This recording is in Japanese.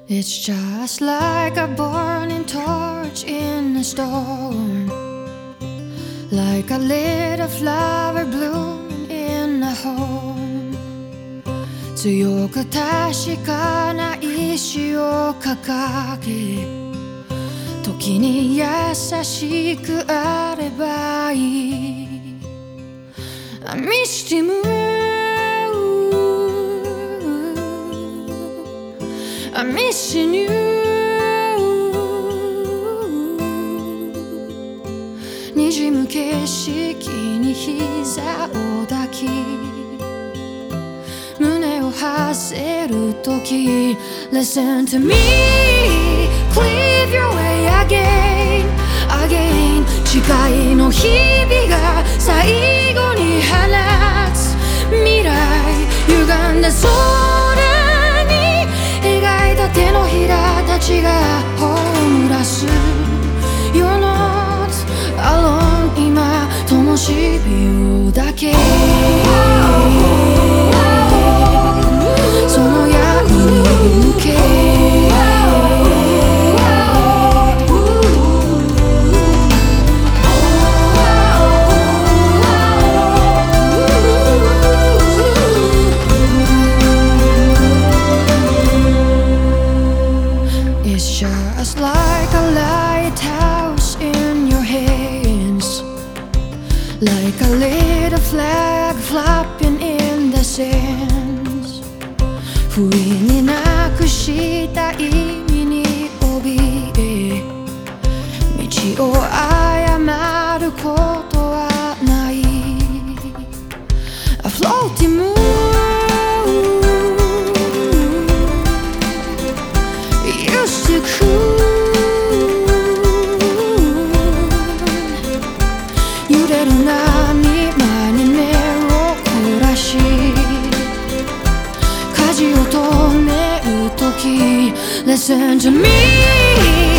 It's just like a burning torch in a storm, like a little flower blooming in a home. 強く確かな意志を掲げ、時に優しくあればいい。I missed him, I'm missing you. 滲む景色に膝を抱き、胸を張せるとき Listen to me, cleave your way again, again. 誓いの日々が最後に放つ未来、歪んだ空に描いた手のひらたちが葬らす You're not alone 今灯火をだけその闇に向けIt's just like a lighthouse in your hands, like a little flag flapping in the sands. 不意になくした意味に怯え、道を誤ることはない。A floating moon used to cool 揺れる波間に目を凝らし舵を止めるとき Listen to me